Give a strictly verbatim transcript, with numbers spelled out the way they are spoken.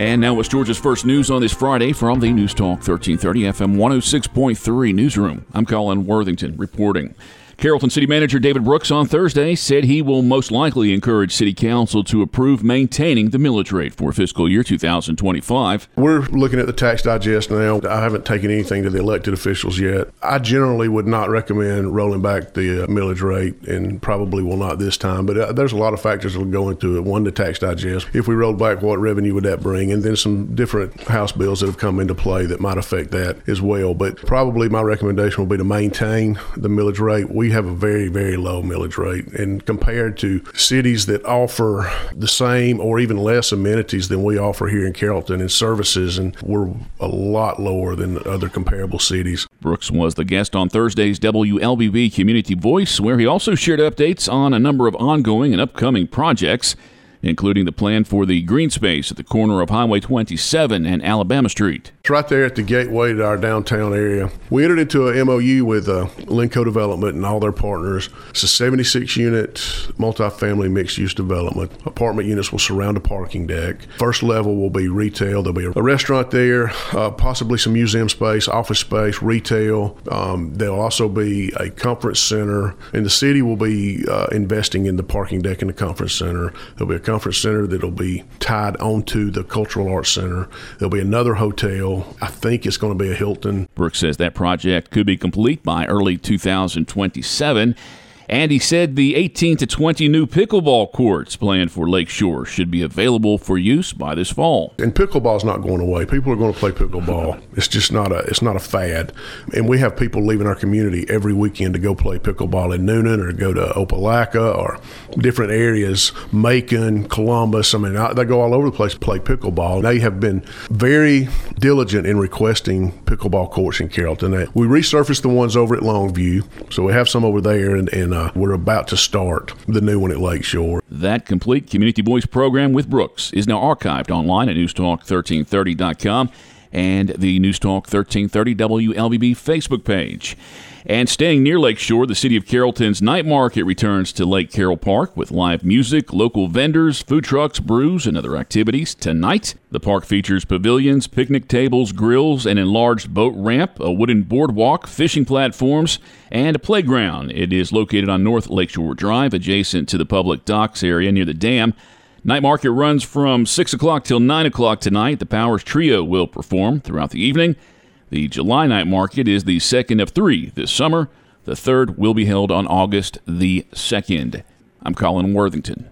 And now it's Georgia's first news on this Friday from the News Talk thirteen thirty F M one oh six point three newsroom. I'm Colin Worthington reporting. Carrollton City Manager David Brooks on Thursday said he will most likely encourage City Council to approve maintaining the millage rate for fiscal year two thousand twenty-five. We're looking at the tax digest now. I haven't taken anything to the elected officials yet. I generally would not recommend rolling back the uh, millage rate, and probably will not this time, but uh, there's a lot of factors that will go into it. One, the tax digest. If we rolled back, what revenue would that bring? And then some different House bills that have come into play that might affect that as well. But probably my recommendation will be to maintain the millage rate. We have a very, very low millage rate, and compared to cities that offer the same or even less amenities than we offer here in Carrollton and services, and we're a lot lower than other comparable cities. Brooks was the guest on Thursday's W L B B Community Voice, where he also shared updates on a number of ongoing and upcoming projects, including the plan for the green space at the corner of Highway twenty-seven and Alabama Street. It's right there at the gateway to our downtown area. We entered into a M O U with uh, Linco Development and all their partners. It's a seventy-six unit multifamily mixed-use development. Apartment units will surround a parking deck. First level will be retail. There'll be a restaurant there, uh, possibly some museum space, office space, retail. Um, there'll also be a conference center, and the city will be uh, investing in the parking deck in the conference center. There'll be a conference center that'll be tied onto the Cultural Arts Center. There'll be another hotel. I think it's going to be a Hilton. Brooks says that project could be complete by early two thousand twenty-seven. And he said the eighteen to twenty new pickleball courts planned for Lakeshore should be available for use by this fall. And pickleball's not going away. People are going to play pickleball. It's just not a it's not a fad. And we have people leaving our community every weekend to go play pickleball in Noonan or go to Opelika or different areas, Macon, Columbus. I mean, they go all over the place to play pickleball. They have been very diligent in requesting pickleball courts in Carrollton. We resurfaced the ones over at Longview, so we have some over there, and, and uh, we're about to start the new one at Lakeshore. That complete Community Voice program with Brooks is now archived online at news talk thirteen thirty dot com and the News Talk thirteen thirty W L B B Facebook page. And staying near Lakeshore, the City of Carrollton's night market returns to Lake Carroll Park with live music, local vendors, food trucks, brews, and other activities tonight. The park features pavilions, picnic tables, grills, an enlarged boat ramp, a wooden boardwalk, fishing platforms, and a playground. It is located on North Lakeshore Drive, adjacent to the public docks area near the dam. Night market runs from six o'clock till nine o'clock tonight. The Powers Trio will perform throughout the evening. The July night market is the second of three this summer. The third will be held on August the second. I'm Colin Worthington.